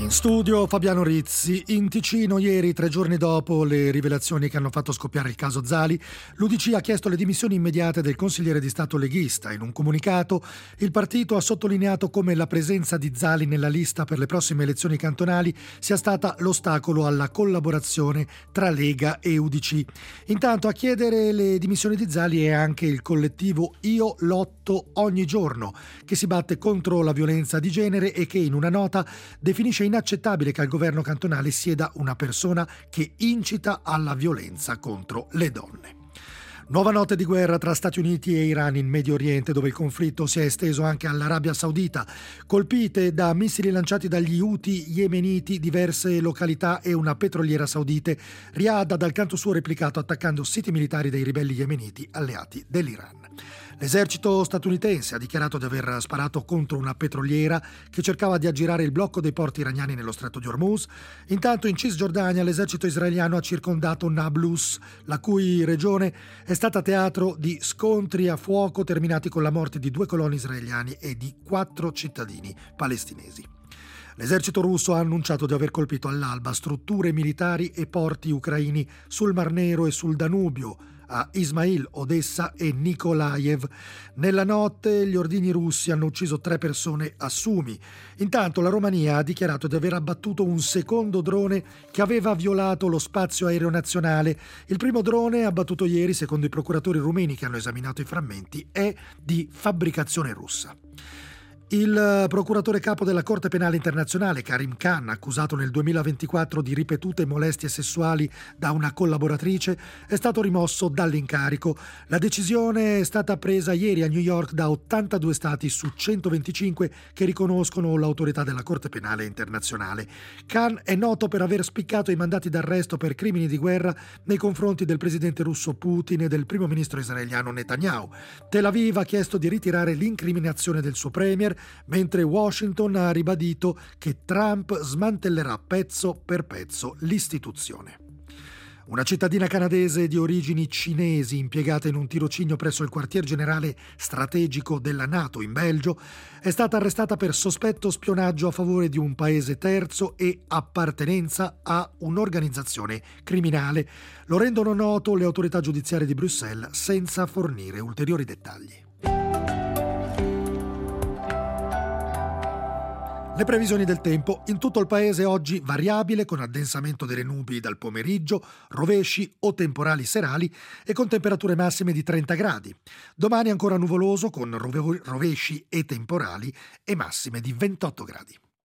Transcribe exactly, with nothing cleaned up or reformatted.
In studio Fabiano Rizzi. In Ticino ieri, tre giorni dopo le rivelazioni che hanno fatto scoppiare il caso Zali, l'U D C ha chiesto le dimissioni immediate del consigliere di Stato leghista. In un comunicato il partito ha sottolineato come la presenza di Zali nella lista per le prossime elezioni cantonali sia stata l'ostacolo alla collaborazione tra Lega e U D C. Intanto a chiedere le dimissioni di Zali è anche il collettivo Io Lotto Ogni Giorno, che si batte contro la violenza di genere e che in una nota definisce inaccettabile che al governo cantonale sieda una persona che incita alla violenza contro le donne. Nuova notte di guerra tra Stati Uniti e Iran in Medio Oriente, dove il conflitto si è esteso anche all'Arabia Saudita. Colpite da missili lanciati dagli Houthi yemeniti diverse località e una petroliera saudite, Riyadh ha dal canto suo replicato attaccando siti militari dei ribelli yemeniti alleati dell'Iran. L'esercito statunitense ha dichiarato di aver sparato contro una petroliera che cercava di aggirare il blocco dei porti iraniani nello stretto di Hormuz. Intanto in Cisgiordania l'esercito israeliano ha circondato Nablus, la cui regione è stata teatro di scontri a fuoco terminati con la morte di due coloni israeliani e di quattro cittadini palestinesi. L'esercito russo ha annunciato di aver colpito all'alba strutture militari e porti ucraini sul Mar Nero e sul Danubio, a Ismail, Odessa e Nikolaev. Nella notte gli ordini russi hanno ucciso tre persone a Sumi. Intanto la Romania ha dichiarato di aver abbattuto un secondo drone che aveva violato lo spazio aereo nazionale. Il primo drone abbattuto ieri, secondo i procuratori rumeni che hanno esaminato i frammenti, è di fabbricazione russa. Il procuratore capo della Corte Penale Internazionale, Karim Khan, accusato nel duemilaventiquattro di ripetute molestie sessuali da una collaboratrice, è stato rimosso dall'incarico. La decisione è stata presa ieri a New York da ottantadue stati su centoventicinque che riconoscono l'autorità della Corte Penale Internazionale. Khan è noto per aver spiccato i mandati d'arresto per crimini di guerra nei confronti del presidente russo Putin e del primo ministro israeliano Netanyahu. Tel Aviv ha chiesto di ritirare l'incriminazione del suo premier, mentre Washington ha ribadito che Trump smantellerà pezzo per pezzo l'istituzione. Una cittadina canadese di origini cinesi impiegata in un tirocinio presso il quartier generale strategico della NATO in Belgio è stata arrestata per sospetto spionaggio a favore di un paese terzo e appartenenza a un'organizzazione criminale. Lo rendono noto le autorità giudiziarie di Bruxelles senza fornire ulteriori dettagli. Le previsioni del tempo: in tutto il paese oggi variabile, con addensamento delle nubi dal pomeriggio, rovesci o temporali serali e con temperature massime di trenta gradi. Domani ancora nuvoloso con rove- rovesci e temporali e massime di ventotto gradi.